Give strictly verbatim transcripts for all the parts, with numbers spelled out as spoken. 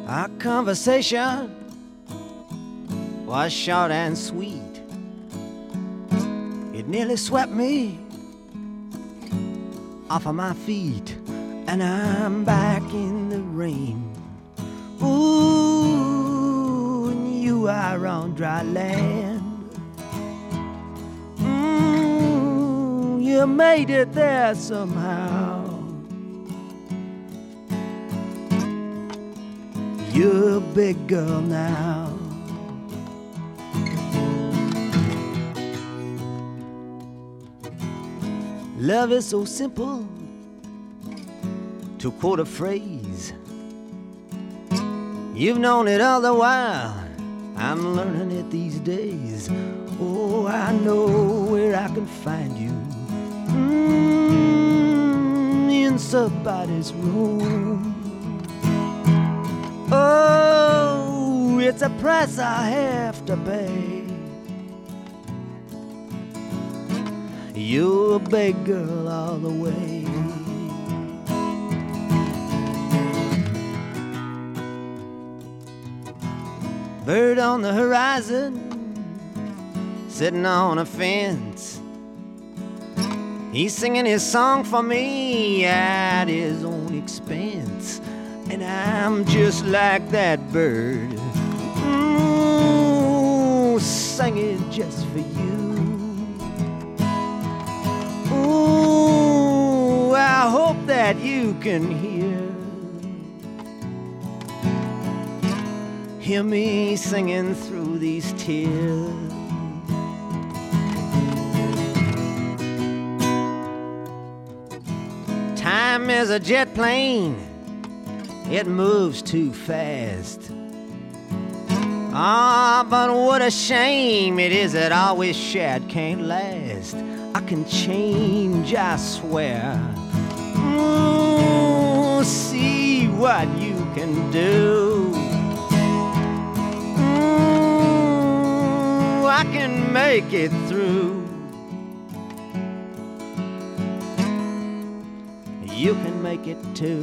Our conversation was short and sweet. It nearly swept me off of my feet, and I'm back in the rain. Ooh, and you are on dry land. Mm, you made it there somehow. You're a big girl now. Love is so simple, to quote a phrase. You've known it all the while, I'm learning it these days. Oh, I know where I can find you, mm, in somebody's room. Oh, it's a price I have to pay. You're a big girl all the way. Bird on the horizon, sitting on a fence. He's singing his song for me at his own expense. And I'm just like that bird, mm, singing just for you. Ooh, I hope that you can hear Hear me singing through these tears. Time is a jet plane, it moves too fast. Ah, but what a shame it is that all we shared can't last. I can change, I swear. Ooh, see what you can do. Ooh, I can make it through. You can make it too.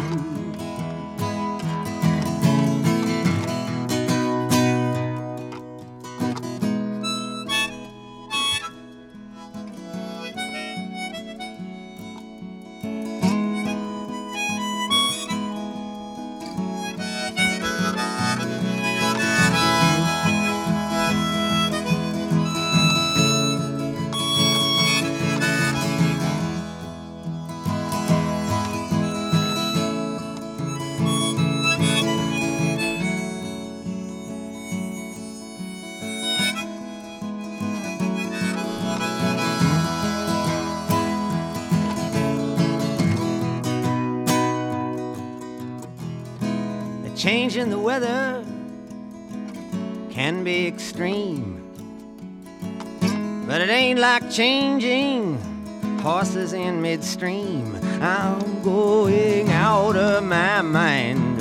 Changing the weather can be extreme, but it ain't like changing horses in midstream. I'm going out of my mind,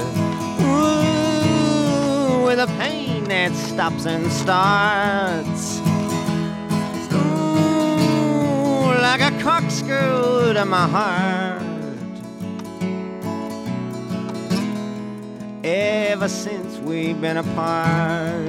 ooh, with a pain that stops and starts, ooh, like a corkscrew to my heart. Ever since we've been apart,